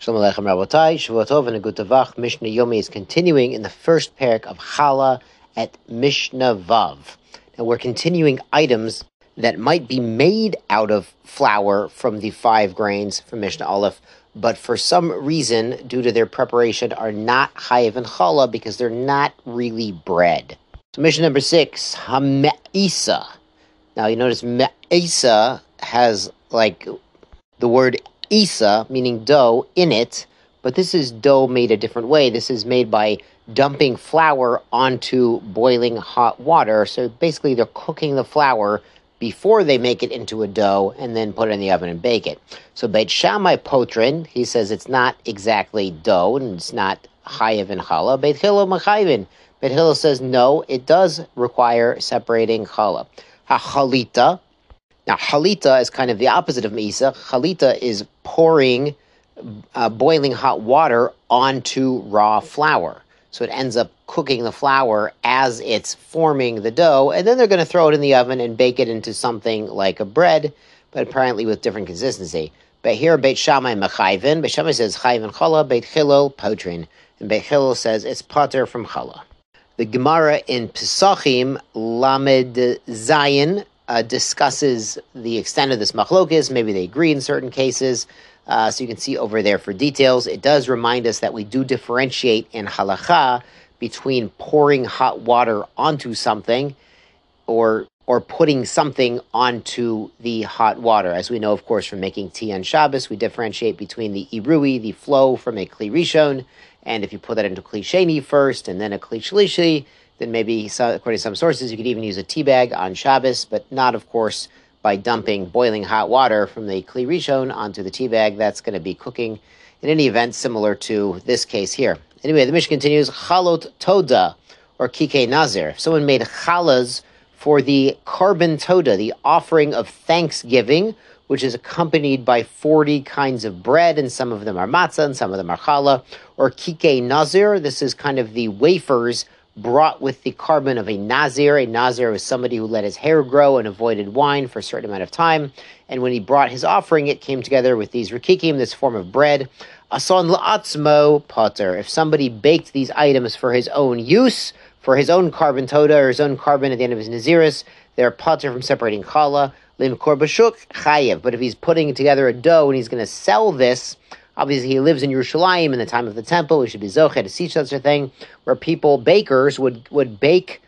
Shalom Aleichem Rabotai, Shavua Tov and a Good Tavach. Mishnah Yomi is continuing in the first parak of Challah at Mishnah Vav. Now we're continuing items that might be made out of flour from the 5 grains from Mishnah Aleph, but for some reason, due to their preparation, are not chayev in Challah because they're not really bread. So Mishnah number 6, Hame'isa. Now you notice Me'isa has like the word Isa, meaning dough, in it, but this is dough made a different way. This is made by dumping flour onto boiling hot water. So basically they're cooking the flour before they make it into a dough and then put it in the oven and bake it. So Beit Shammai Potrin, he says it's not exactly dough and it's not chayev in challah. Beit Hillel machayvin. Beit Hillel says no, it does require separating challah. Ha-chalita. Now, chalita is kind of the opposite of meisa. Chalita is pouring boiling hot water onto raw flour. So it ends up cooking the flour as it's forming the dough, and then they're going to throw it in the oven and bake it into something like a bread, but apparently with different consistency. But here, Beit Shammai mechayvin. Beit Shammai says chayvin challah. Beit Hillel potrin. And Beit Hillel says it's pater from challah. The Gemara in Pesachim, Lamed Zayin, discusses the extent of this machlokes. Maybe they agree in certain cases. So you can see over there for details. It does remind us that we do differentiate in halacha between pouring hot water onto something or putting something onto the hot water. As we know, of course, from making tea on Shabbos, we differentiate between the irui, the flow from a kli rishon, and if you put that into kli sheni first and then a kli shlishi, then maybe, according to some sources, you could even use a tea bag on Shabbos, but not, of course, by dumping boiling hot water from the Kli Rishon onto the tea bag. That's going to be cooking, in any event, similar to this case here. Anyway, the Mishnah continues, Chalot Toda, or Kikei Nazir. If someone made challahs for the carbon toda, the offering of thanksgiving, which is accompanied by 40 kinds of bread, and some of them are matzah, and some of them are challah, or Kikei Nazir, this is kind of the wafers brought with the carbon of a Nazir. A Nazir was somebody who let his hair grow and avoided wine for a certain amount of time. And when he brought his offering, it came together with these rikikim, this form of bread. Ason la'atzmo pater. If somebody baked these items for his own use, for his own carbon toda or his own carbon at the end of his naziris, they're pater from separating challah. Limkor b'shuk chayev. But if he's putting together a dough and he's going to sell this, obviously, he lives in Yerushalayim in the time of the temple. We should be zocheh to see such a thing, where bakers would bake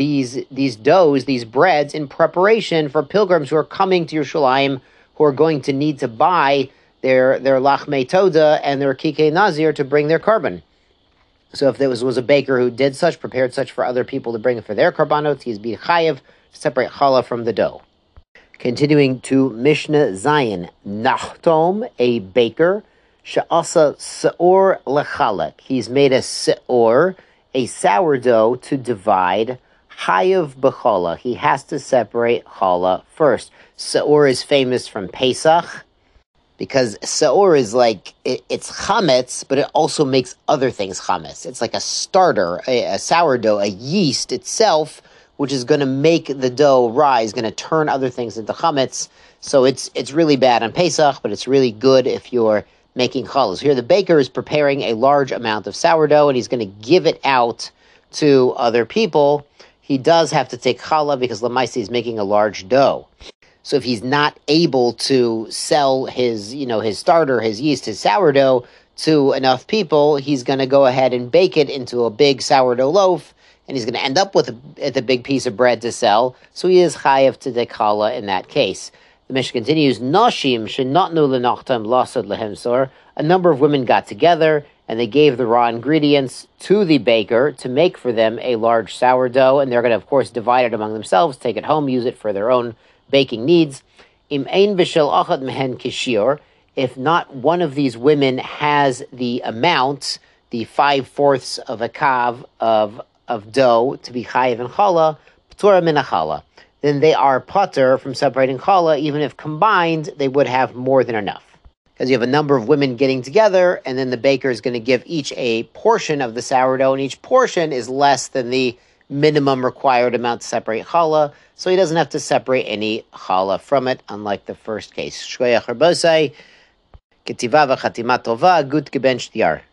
these doughs, these breads, in preparation for pilgrims who are coming to Yerushalayim, who are going to need to buy their lachmei toda and their kikei nazir to bring their carbon. So if there was a baker who did such, prepared such for other people to bring it for their karbanos, he's be chayev to separate challah from the dough. Continuing to Mishnah Zayin, Nachtom, a baker, Sha'asa se'or lechalek. He's made a se'or, a sourdough, to divide. Chayav b'challah. He has to separate challah first. Se'or is famous from Pesach because se'or is like, it's chametz, but it also makes other things chametz. It's like a starter, a sourdough, a yeast itself, which is going to make the dough rise, going to turn other things into chametz. So it's really bad on Pesach, but it's really good if you're making challahs. Here the baker is preparing a large amount of sourdough and he's going to give it out to other people. He does have to take challah because Lamaisi is making a large dough. So if he's not able to sell his starter, his yeast, his sourdough to enough people, he's going to go ahead and bake it into a big sourdough loaf, and he's going to end up with a big piece of bread to sell. So he is chayev to take challah in that case. The Mishnah continues, Nashim shenatnu lenachtam lasad lehemsor. A number of women got together and they gave the raw ingredients to the baker to make for them a large sourdough, and they're going to, of course, divide it among themselves, take it home, use it for their own baking needs. Im ein b'shel achad mehen kishir. If not one of these women has the amount, the 5/4 of a kav of dough to be chayev and challah, p'tura min challah, then they are pater from separating challah, even if combined they would have more than enough. Because you have a number of women getting together, and then the baker is going to give each a portion of the sourdough, and each portion is less than the minimum required amount to separate challah, so he doesn't have to separate any challah from it, unlike the first case. Shkoyach Rabosai, Ketiva v'chatima tova, gut geben shtiar.